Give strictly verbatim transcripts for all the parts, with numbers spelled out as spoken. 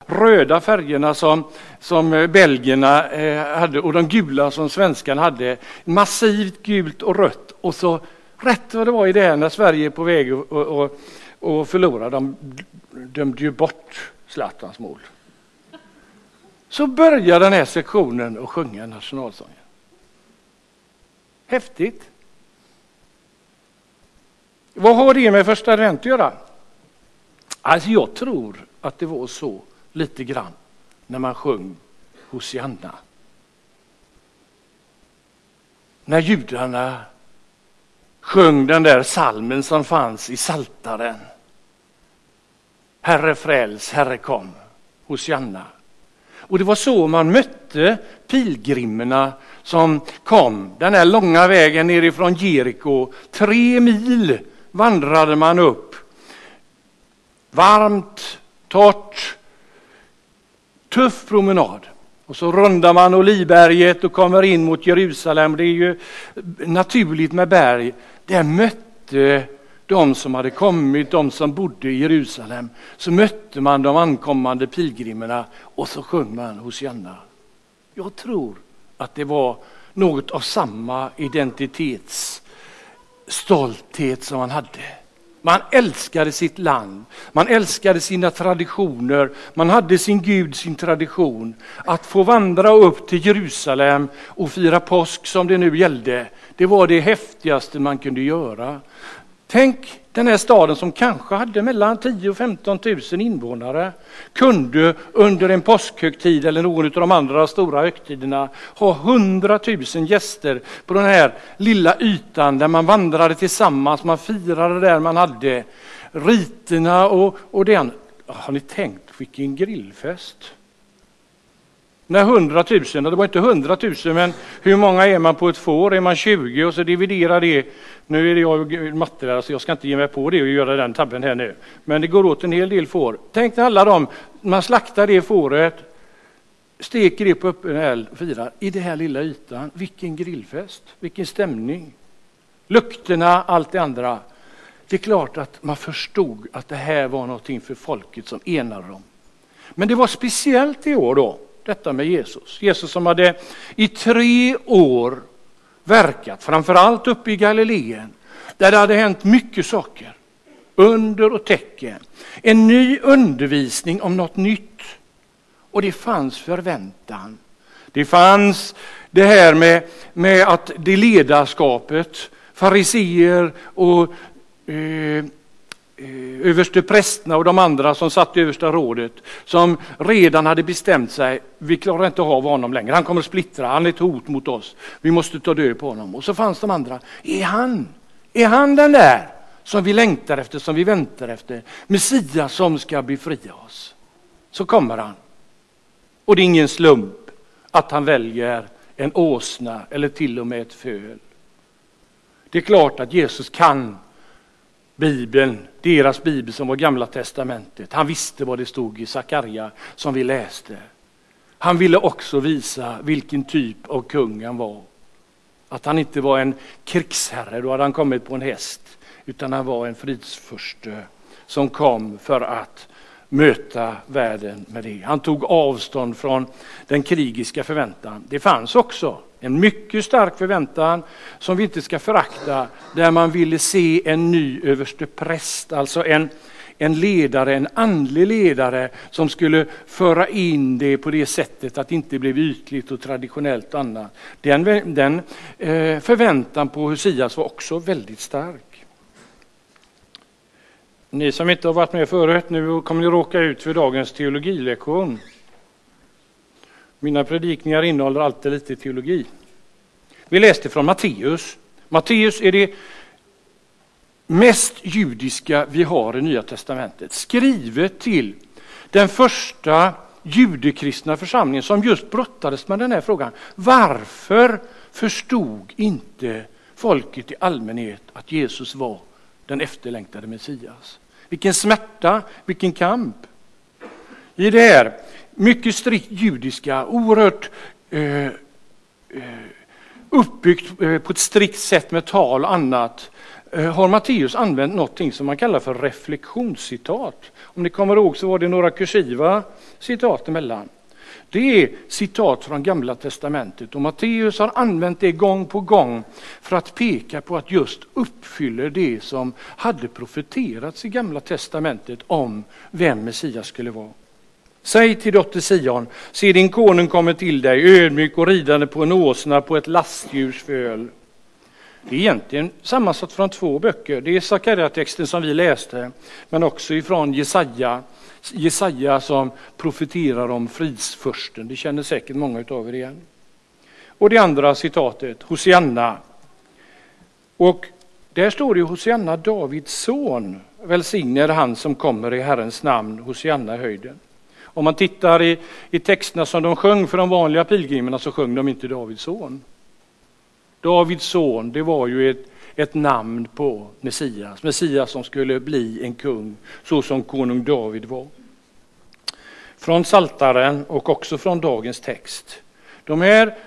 röda färgerna som, som belgierna eh, hade och de gula som svenskarna hade. Massivt gult och rött. Och så rätt vad det var i det här när Sverige är på väg och, och, och förlorar. De dömde ju bort Zlatans mål. Så börjar den här sektionen att sjunga nationalsången. Häftigt. Vad har det med första advent att göra? Alltså jag tror att det var så lite grann när man sjöng Hosianna. När judarna sjöng den där salmen som fanns i Saltaren. Herre fräls, Herre kom, Hosianna. Och det var så man mötte pilgrimerna som kom den här långa vägen nerifrån Jeriko. Tre mil vandrade man upp. Varmt, torrt, tuff promenad. Och så rundar man Olivberget och kommer in mot Jerusalem. Det är ju naturligt med berg. Där mötte de som hade kommit, de som bodde i Jerusalem. Så mötte man de ankommande pilgrimerna och så sjöng man Hosianna. Jag tror att det var något av samma identitetsstolthet som man hade. Man älskade sitt land, man älskade sina traditioner, man hade sin Gud, sin tradition. Att få vandra upp till Jerusalem och fira påsk som det nu gällde, det var det häftigaste man kunde göra. Tänk den här staden som kanske hade mellan tio och femton tusen invånare kunde under en påskhögtid eller någon av de andra stora högtiderna ha hundratusen gäster på den här lilla ytan där man vandrade tillsammans, man firade där man hade riterna och, och den. Har ni tänkt vilken grillfest? När hundratusen, det var inte hundratusen, men hur många är man på ett får? Är man tjugo och så dividerar det. Nu är det jag mattelärare så jag ska inte ge mig på det och göra den tabben här nu. Men det går åt en hel del får. Tänk när alla de, man slaktar det fåret, steker det på öppen eld och firar. I det här lilla ytan, vilken grillfest, vilken stämning. Lukterna, allt det andra. Det är klart att man förstod att det här var någonting för folket som enade dem. Men det var speciellt i år då. Detta med Jesus. Jesus som hade i tre år verkat, framförallt uppe i Galileen. Där det hade hänt mycket saker. Under och tecken. En ny undervisning om något nytt. Och det fanns förväntan. Det fanns det här med, med att det ledarskapet, fariseer och eh, överste prästerna och de andra som satt i översta rådet som redan hade bestämt sig, vi klarar inte att ha honom längre, han kommer att splittra, han är ett hot mot oss, vi måste ta död på honom. Och så fanns de andra, är han är han den där som vi längtar efter, som vi väntar efter, Messias som ska befria oss? Så kommer han, och det är ingen slump att han väljer en åsna eller till och med ett föl. Det är klart att Jesus kan Bibeln, deras bibel som var Gamla testamentet. Han visste vad det stod i Sakarja som vi läste. Han ville också visa vilken typ av kung han var. Att han inte var en krigsherre, då hade han kommit på en häst. Utan han var en fridsfurste som kom för att möta världen med det. Han tog avstånd från den krigiska förväntan. Det fanns också en mycket stark förväntan som vi inte ska förakta, där man ville se en ny överste präst, alltså en, en ledare, en andlig ledare som skulle föra in det på det sättet att det inte blev ytligt och traditionellt och annat. Den, den eh, förväntan på Hosias var också väldigt stark. Ni som inte har varit med förut, nu kommer ni råka ut för dagens teologilektion. Mina predikningar innehåller alltid lite teologi. Vi läste från Matteus. Matteus är det mest judiska vi har i Nya testamentet. Skrivet till den första judekristna församlingen som just brottades med den här frågan. Varför förstod inte folket i allmänhet att Jesus var den efterlängtade Messias? Vilken smärta, vilken kamp. I det här mycket strikt judiska, oerhört eh, eh, uppbyggt eh, på ett strikt sätt med tal och annat, har Matteus använt någonting som man kallar för reflektionscitat. Om ni kommer ihåg så var det några kursiva citat emellan. Det är citat från Gamla testamentet och Matteus har använt det gång på gång för att peka på att just uppfyller det som hade profeterats i Gamla testamentet om vem Messias skulle vara. Säg till dotter Sion, se din konung kommer till dig, ödmjuk och ridande på en åsna på ett lastdjurs föl. Det är egentligen sammansatt från två böcker. Det är Sakarja-texten som vi läste, men också ifrån Jesaja. Jesaja som profeterar om fridsförsten. Det känner säkert många av er igen. Och det andra citatet, Hosianna. Och där står det Hosianna, Davids son. Välsignad han som kommer i Herrens namn, Hosianna höjden. Om man tittar i, i texterna som de sjöng för de vanliga pilgrimerna så sjöng de inte Davids son. Davids son, det var ju ett, ett namn på Messias. Messias som skulle bli en kung, så som konung David var. Från Psaltaren och också från dagens text. De här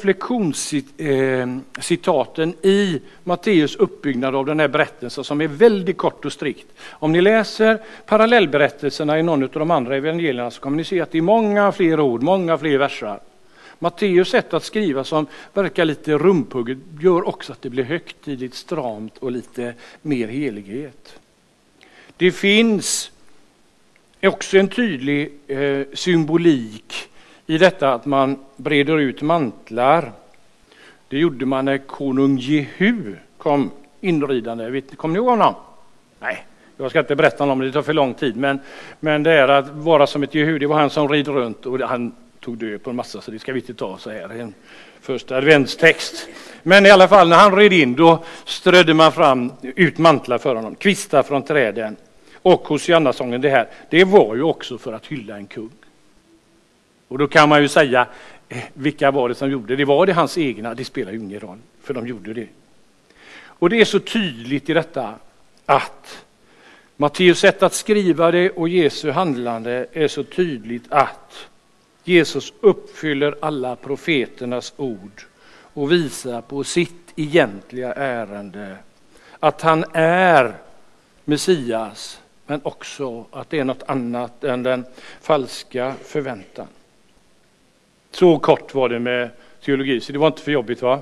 reflektionscitaten i Matteus uppbyggnad av den här berättelsen som är väldigt kort och strikt. Om ni läser parallellberättelserna i någon av de andra evangelierna så kommer ni se att det är många fler ord, många fler versar. Matteus sätt att skriva som verkar lite rumpugget gör också att det blir högtidligt, stramt och lite mer helighet. Det finns också en tydlig eh, symbolik i detta att man breder ut mantlar. Det gjorde man när konung Jehu kom inridande. Kommer ni ihåg honom? Nej, jag ska inte berätta om det, det tar för lång tid. Men, men det är att vara som ett Jehu, det var han som rid runt och han tog död på en massa, så det ska vi inte ta så här. En första adventstext. Men i alla fall när han red in då strödde man fram ut mantlar för honom. Kvistar från träden. Och Hosianna-sången det här, det var ju också för att hylla en kung. Och då kan man ju säga, vilka var det som gjorde det? Det var det hans egna, det spelar ju ingen roll, för de gjorde det. Och det är så tydligt i detta att Matteus sätt att skriva det och Jesu handlande är så tydligt att Jesus uppfyller alla profeternas ord och visar på sitt egentliga ärende. Att han är Messias, men också att det är något annat än den falska förväntan. Så kort var det med teologi, så det var inte för jobbigt, va?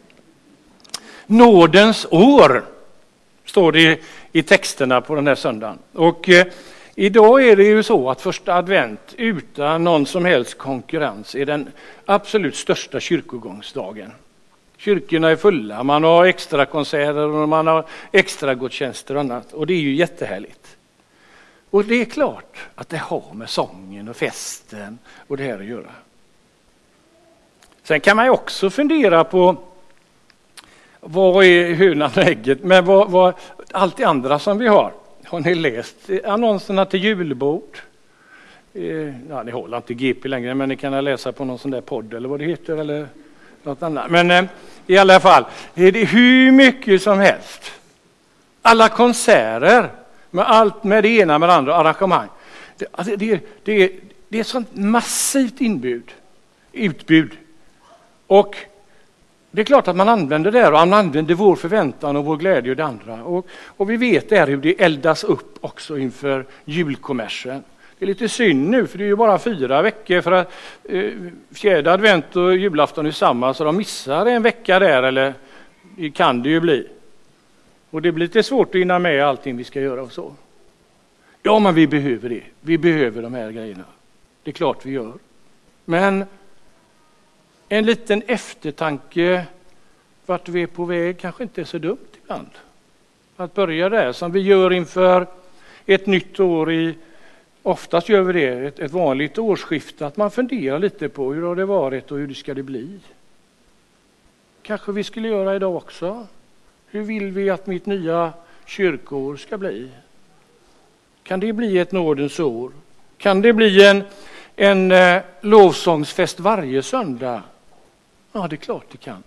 Nådens år står det i texterna på den här söndagen. Och eh, idag är det ju så att första advent utan någon som helst konkurrens är den absolut största kyrkogångsdagen. Kyrkorna är fulla, man har extra konserter och man har extra gudstjänster och annat. Och det är ju jättehärligt. Och det är klart att det har med sången och festen och det här att göra. Sen kan man ju också fundera på vad är hönan och ägget, men vad, vad, allt det andra som vi har. Har ni läst annonserna till julbord? Eh, ja, ni håller inte G P längre, men ni kan läsa på någon sån där podd eller vad det heter eller något annat. Men eh, i alla fall är det hur mycket som helst. Alla konserter med allt med det ena med det andra arrangemang. Det, alltså det, det, det är ett sånt massivt inbud, utbud. Och det är klart att man använder det och man använder vår förväntan och vår glädje och det andra. Och, och vi vet där hur det eldas upp också inför julkommersen. Det är lite synd nu för det är ju bara fyra veckor för att eh, fjärde advent och julafton är samma så de missar en vecka där eller det kan det ju bli. Och det blir lite svårt att hinna med allting vi ska göra och så. Ja, men vi behöver det. Vi behöver de här grejerna. Det är klart vi gör. Men en liten eftertanke vart vi är på väg kanske inte är så dumt ibland. Att börja där som vi gör inför ett nytt år i, oftast gör vi det, ett, ett vanligt årsskifte, att man funderar lite på hur har det varit och hur det ska det bli. Kanske vi skulle göra idag också. Hur vill vi att mitt nya kyrkoår ska bli? Kan det bli ett nådens år? Kan det bli en, en eh, lovsångsfest varje söndag? Ja, det är klart det kan.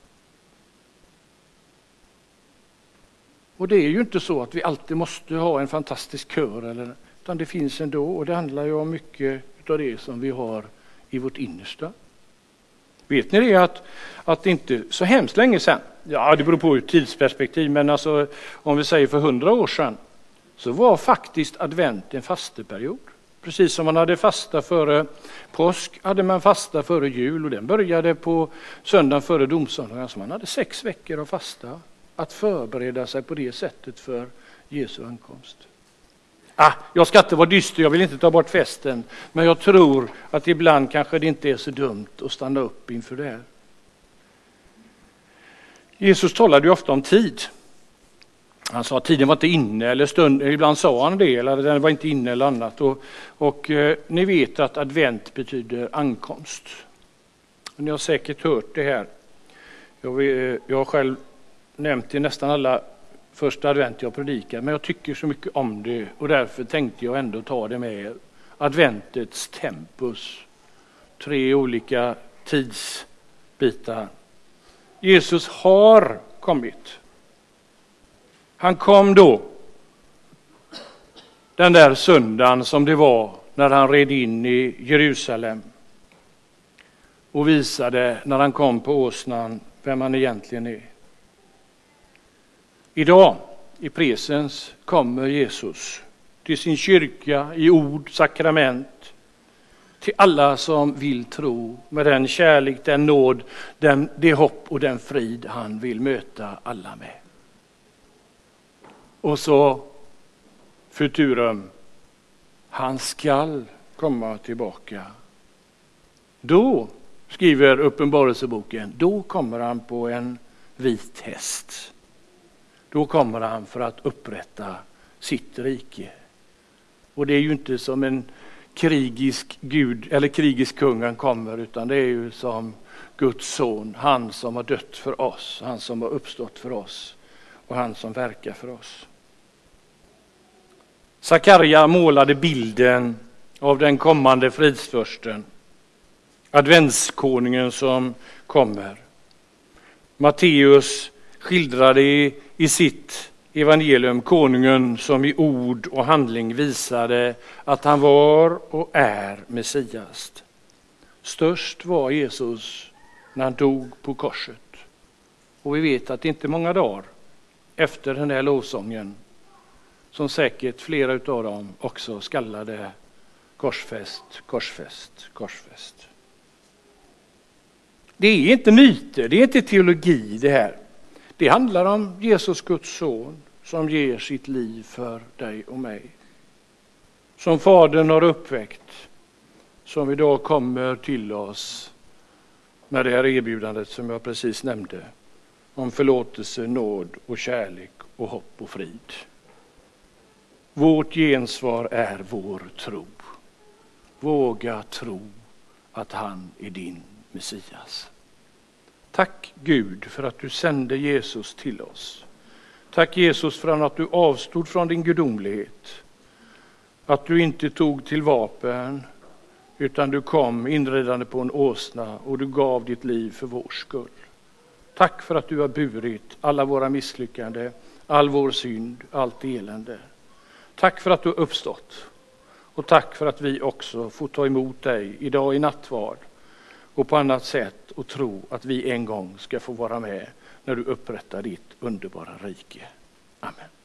Och det är ju inte så att vi alltid måste ha en fantastisk kör, eller, utan det finns ändå. Och det handlar ju om mycket av det som vi har i vårt innersta. Vet ni det att, att det inte så hemskt länge sedan, ja det beror på ett tidsperspektiv, men alltså om vi säger för hundra år sedan, så var faktiskt advent en fasteperiod. Precis som man hade fasta före påsk hade man fasta före jul, och den började på söndagen före domsöndagen. Så man hade sex veckor av fasta att förbereda sig på det sättet för Jesu ankomst. Ah, jag ska inte vara dyster, jag vill inte ta bort festen, men jag tror att ibland kanske det inte är så dumt att stanna upp inför det här. Jesus talade ju ofta om tid. Han sa att tiden var inte inne, eller stund, ibland sa han det, eller den var inte inne eller annat. Och, och eh, ni vet att advent betyder ankomst. Och ni har säkert hört det här. Jag, jag har själv nämnt det nästan alla första advent jag predikar, men jag tycker så mycket om det och därför tänkte jag ändå ta det med. Adventets tempus. Tre olika tidsbitar. Jesus har kommit. Han kom då den där söndagen som det var när han red in i Jerusalem och visade när han kom på åsnan vem han egentligen är. Idag i presens kommer Jesus till sin kyrka i ord, sakrament, till alla som vill tro med den kärlek, den nåd, den, det hopp och den frid han vill möta alla med. Och så futurum, han skall komma tillbaka. Då, skriver Uppenbarelseboken, då kommer han på en vit häst. Då kommer han för att upprätta sitt rike. Och det är ju inte som en krigisk gud eller krigisk kung han kommer, utan det är ju som Guds son, han som har dött för oss, han som har uppstått för oss och han som verkar för oss. Sakarja målade bilden av den kommande fridsförsten, adventskonungen som kommer. Matteus skildrade i, i sitt evangelium konungen som i ord och handling visade att han var och är Messias. Störst var Jesus när han dog på korset. Och vi vet att det inte många dagar efter den här lovsången som säkert flera utav dem också skallade korsfäst, korsfäst, korsfäst. Det är inte myter, det är inte teologi det här. Det handlar om Jesus Guds son som ger sitt liv för dig och mig. Som Fadern har uppväckt, som idag kommer till oss med det här erbjudandet som jag precis nämnde. Om förlåtelse, nåd och kärlek och hopp och frid. Vårt gensvar är vår tro. Våga tro att han är din Messias. Tack Gud för att du sände Jesus till oss. Tack Jesus för att du avstod från din gudomlighet. Att du inte tog till vapen utan du kom inridande på en åsna och du gav ditt liv för vår skull. Tack för att du har burit alla våra misslyckanden, all vår synd, allt elände. Tack för att du har uppstått. Och tack för att vi också får ta emot dig idag i nattvard och på annat sätt och tro att vi en gång ska få vara med när du upprättar ditt underbara rike. Amen.